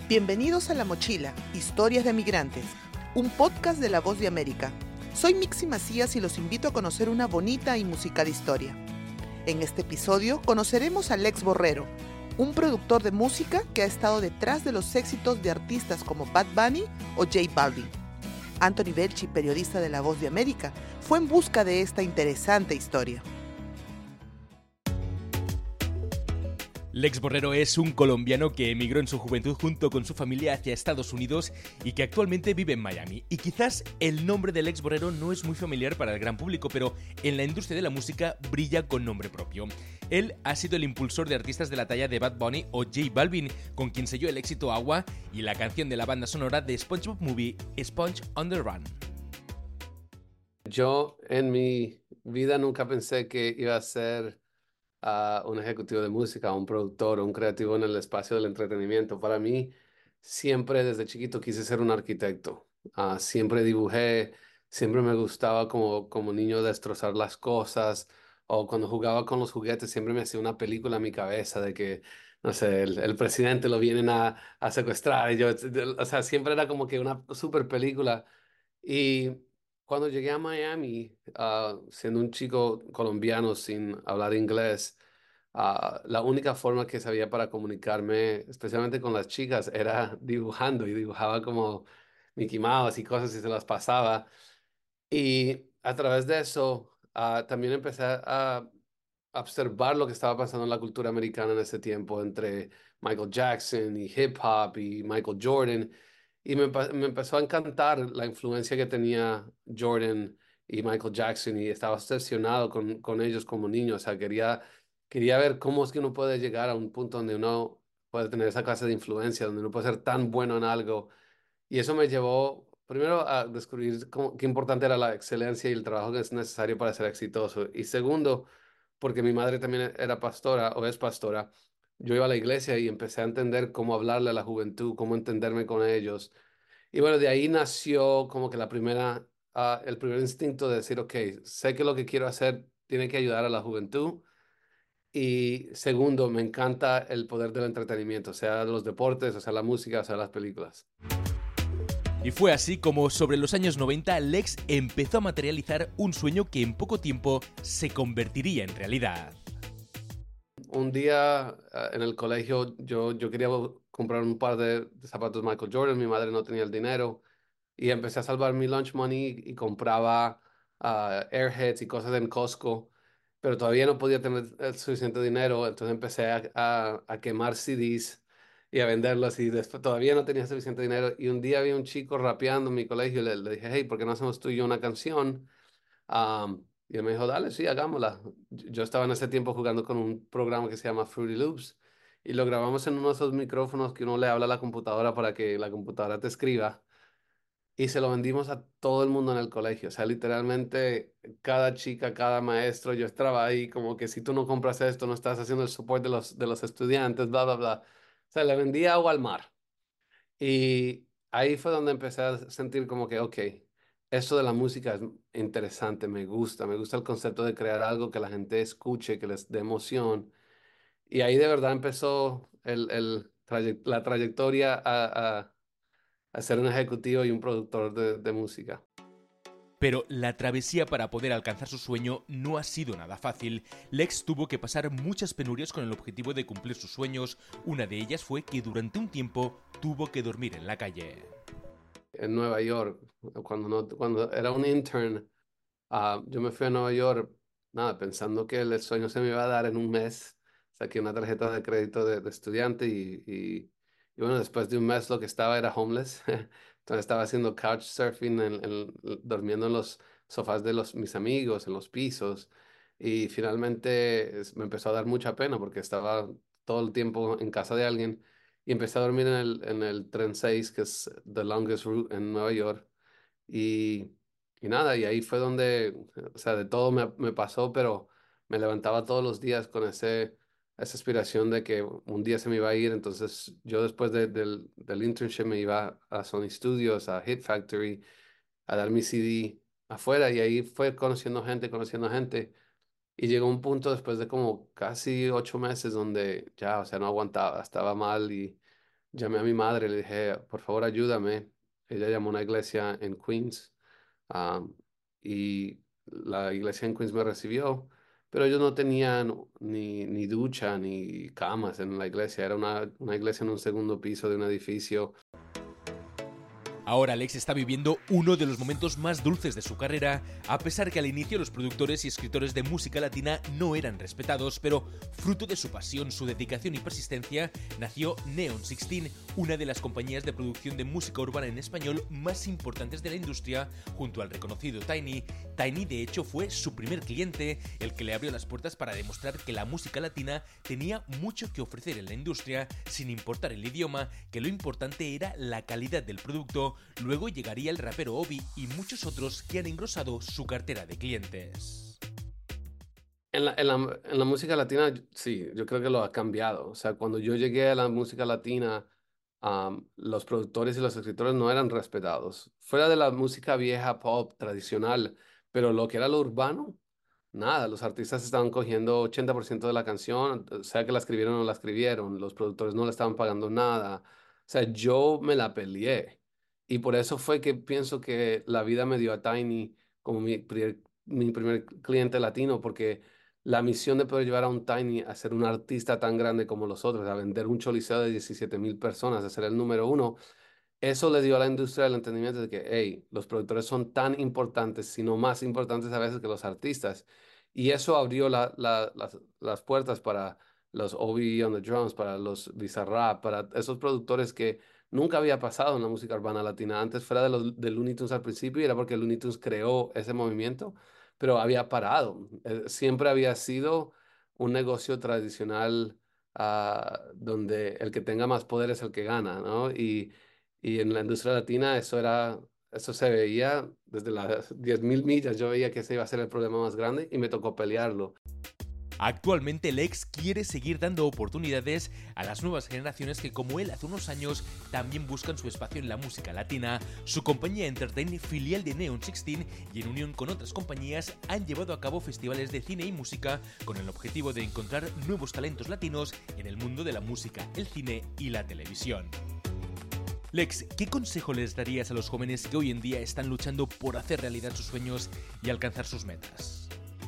Bienvenidos a La Mochila, Historias de Migrantes, un podcast de La Voz de América. Soy Mixi Macías y los invito a conocer una bonita y musical historia. En este episodio conoceremos a Lex Borrero, un productor de música que ha estado detrás de los éxitos de artistas como Bad Bunny o J Balvin. Anthony Belchi, periodista de La Voz de América, fue en busca de esta interesante historia. Lex Borrero es un colombiano que emigró en su juventud junto con su familia hacia Estados Unidos y que actualmente vive en Miami. Y quizás el nombre de Lex Borrero no es muy familiar para el gran público, pero en la industria de la música brilla con nombre propio. Él ha sido el impulsor de artistas de la talla de Bad Bunny o J Balvin, con quien selló el éxito Agua y la canción de la banda sonora de SpongeBob Movie, Sponge on the Run. Yo en mi vida nunca pensé que iba a ser un ejecutivo de música, un productor, un creativo en el espacio del entretenimiento. Para mí, siempre desde chiquito quise ser un arquitecto. Siempre dibujé, siempre me gustaba como niño destrozar las cosas, o cuando jugaba con los juguetes siempre me hacía una película en mi cabeza de que, no sé, el presidente lo vienen a secuestrar. Y yo, o sea, siempre era como que una super película. Y cuando llegué a Miami, siendo un chico colombiano sin hablar inglés, la única forma que sabía para comunicarme, especialmente con las chicas, era dibujando y dibujaba como Mickey Mouse y cosas y se las pasaba. Y a través de eso, también empecé a observar lo que estaba pasando en la cultura americana en ese tiempo entre Michael Jackson y hip hop y Michael Jordan. Y me empezó a encantar la influencia que tenía Jordan y Michael Jackson y estaba obsesionado con ellos como niño. O sea, quería ver cómo es que uno puede llegar a un punto donde uno puede tener esa clase de influencia, donde uno puede ser tan bueno en algo. Y eso me llevó primero a descubrir qué importante era la excelencia y el trabajo que es necesario para ser exitoso. Y segundo, porque mi madre también era pastora o es pastora, yo iba a la iglesia y empecé a entender cómo hablarle a la juventud, cómo entenderme con ellos. Y bueno, de ahí nació como que el primer instinto de decir, ok, sé que lo que quiero hacer tiene que ayudar a la juventud. Y segundo, me encanta el poder del entretenimiento, sea los deportes, o sea la música, o sea las películas. Y fue así como sobre los años 90 Lex empezó a materializar un sueño que en poco tiempo se convertiría en realidad. Un día en el colegio yo quería comprar un par de zapatos Michael Jordan, mi madre no tenía el dinero y empecé a salvar mi lunch money y compraba Airheads y cosas en Costco, pero todavía no podía tener el suficiente dinero, entonces empecé a quemar CDs y a venderlos y después todavía no tenía suficiente dinero y un día vi un chico rapeando en mi colegio y le dije, hey, ¿por qué no hacemos tú y yo una canción? Y él me dijo, dale, sí, hagámosla. Yo estaba en ese tiempo jugando con un programa que se llama Fruity Loops y lo grabamos en uno de esos micrófonos que uno le habla a la computadora para que la computadora te escriba y se lo vendimos a todo el mundo en el colegio. O sea, literalmente cada chica, cada maestro, yo estaba ahí como que si tú no compras esto, no estás haciendo el support de los estudiantes, bla, bla, bla. O sea, le vendí agua al mar. Y ahí fue donde empecé a sentir como que, ok, esto de la música es interesante, me gusta el concepto de crear algo que la gente escuche, que les dé emoción. Y ahí de verdad empezó la trayectoria a ser un ejecutivo y un productor de música. Pero la travesía para poder alcanzar su sueño no ha sido nada fácil. Lex tuvo que pasar muchas penurias con el objetivo de cumplir sus sueños. Una de ellas fue que durante un tiempo tuvo que dormir en la calle. En Nueva York, cuando era un intern, yo me fui a Nueva York, nada, pensando que el sueño se me iba a dar en un mes. Saqué una tarjeta de crédito de estudiante y bueno, después de un mes lo que estaba era homeless. Entonces estaba haciendo couchsurfing, durmiendo en los sofás de mis amigos, en los pisos. Y finalmente me empezó a dar mucha pena porque estaba todo el tiempo en casa de alguien. Y empecé a dormir en el tren 6 que es the longest route en Nueva York. Y, y nada, y ahí fue donde, o sea, de todo me pasó, pero me levantaba todos los días con esa aspiración de que un día se me iba a ir. Entonces yo después del internship me iba a Sony Studios, a Hit Factory, a dar mi CD afuera y ahí fue conociendo gente, conociendo gente. Y llegó un punto después de como casi 8 meses donde ya, o sea, no aguantaba, estaba mal llamé a mi madre, le dije, por favor, ayúdame. Ella llamó a una iglesia en Queens, um, y la iglesia en Queens me recibió, pero ellos no tenían ni ducha ni camas en la iglesia. Era una iglesia en un segundo piso de un edificio. Ahora Alex está viviendo uno de los momentos más dulces de su carrera, a pesar que al inicio los productores y escritores de música latina no eran respetados, pero fruto de su pasión, su dedicación y persistencia, nació Neon 16, una de las compañías de producción de música urbana en español más importantes de la industria, junto al reconocido Tiny. Tiny, de hecho, fue su primer cliente, el que le abrió las puertas para demostrar que la música latina tenía mucho que ofrecer en la industria, sin importar el idioma, que lo importante era la calidad del producto. Luego llegaría el rapero Obi y muchos otros que han engrosado su cartera de clientes. En la música latina, sí, yo creo que lo ha cambiado. O sea, cuando yo llegué a la música latina, los productores y los escritores no eran respetados. Fuera de la música vieja, pop, tradicional, pero lo que era lo urbano, nada. Los artistas estaban cogiendo 80% de la canción, sea que la escribieron o no la escribieron. Los productores no le estaban pagando nada. O sea, yo me la peleé. Y por eso fue que pienso que la vida me dio a Tiny como mi primer cliente latino, porque la misión de poder llevar a un Tiny a ser un artista tan grande como los otros, a vender un choliseo de 17,000 personas, a ser el número uno, eso le dio a la industria el entendimiento de que, hey, los productores son tan importantes, sino más importantes a veces que los artistas. Y eso abrió las puertas para los Obi on the Drums, para los Bizarrap, para esos productores que nunca había pasado en la música urbana latina. Antes fuera de Looney Tunes al principio, y era porque Looney Tunes creó ese movimiento, pero había parado. Siempre había sido un negocio tradicional, donde el que tenga más poder es el que gana, ¿no? Y en la industria latina eso se veía desde las 10,000 millas. Yo veía que ese iba a ser el problema más grande y me tocó pelearlo. Actualmente Lex quiere seguir dando oportunidades a las nuevas generaciones que, como él hace unos años, también buscan su espacio en la música latina. Su compañía Entertain, filial de Neon 16, y en unión con otras compañías, han llevado a cabo festivales de cine y música con el objetivo de encontrar nuevos talentos latinos en el mundo de la música, el cine y la televisión. Lex, ¿qué consejo les darías a los jóvenes que hoy en día están luchando por hacer realidad sus sueños y alcanzar sus metas?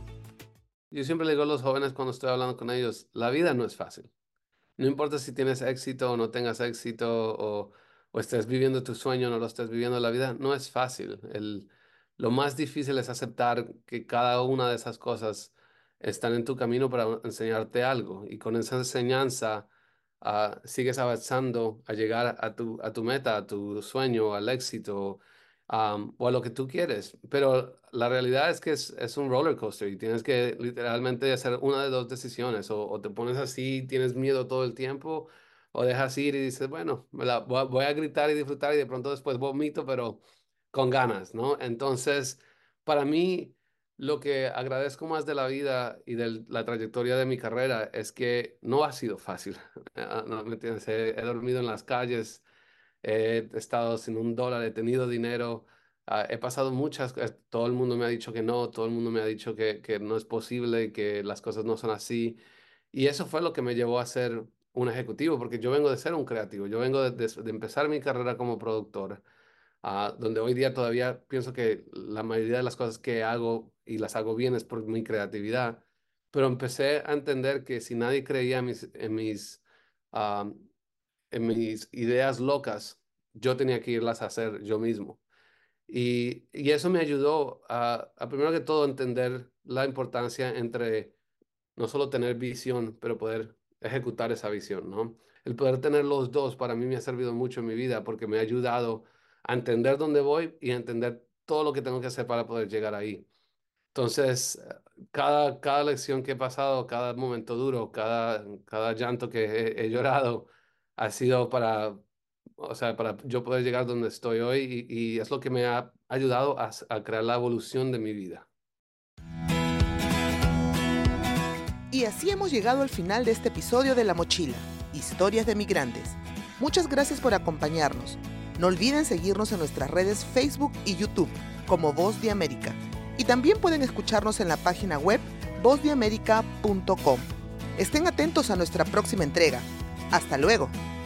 Yo siempre le digo a los jóvenes cuando estoy hablando con ellos, la vida no es fácil. No importa si tienes éxito o no tengas éxito, o estés viviendo tu sueño o no lo estés viviendo, la vida no es fácil. Lo más difícil es aceptar que cada una de esas cosas están en tu camino para enseñarte algo. Y con esa enseñanza, sigues avanzando a llegar a tu meta, a tu sueño, al éxito, o a lo que tú quieres. Pero la realidad es que es un roller coaster y tienes que literalmente hacer una de dos decisiones. O te pones así, tienes miedo todo el tiempo, o dejas ir y dices, bueno, voy a gritar y disfrutar, y de pronto después vomito, pero con ganas, ¿no? Entonces, para mí, lo que agradezco más de la vida y de la trayectoria de mi carrera es que no ha sido fácil. No, ¿me entiendes? He dormido en las calles. He estado sin $1, he tenido dinero, he pasado muchas cosas. Todo el mundo me ha dicho que no, todo el mundo me ha dicho que no es posible, que las cosas no son así. Y eso fue lo que me llevó a ser un ejecutivo, porque yo vengo de ser un creativo, yo vengo de empezar mi carrera como productor, donde hoy día todavía pienso que la mayoría de las cosas que hago y las hago bien es por mi creatividad. Pero empecé a entender que si nadie creía ah, en mis ideas locas, yo tenía que irlas a hacer yo mismo. Y eso me ayudó a primero que todo entender la importancia entre no solo tener visión, pero poder ejecutar esa visión, ¿no? El poder tener los dos para mí me ha servido mucho en mi vida, porque me ha ayudado a entender dónde voy y a entender todo lo que tengo que hacer para poder llegar ahí. Entonces, cada lección que he pasado, cada momento duro, cada llanto que he llorado, ha sido o sea, para yo poder llegar donde estoy hoy, y es lo que me ha ayudado a crear la evolución de mi vida. Y así hemos llegado al final de este episodio de La Mochila, Historias de Migrantes. Muchas gracias por acompañarnos. No olviden seguirnos en nuestras redes Facebook y YouTube como Voz de América. Y también pueden escucharnos en la página web vozdeamerica.com. Estén atentos a nuestra próxima entrega. ¡Hasta luego!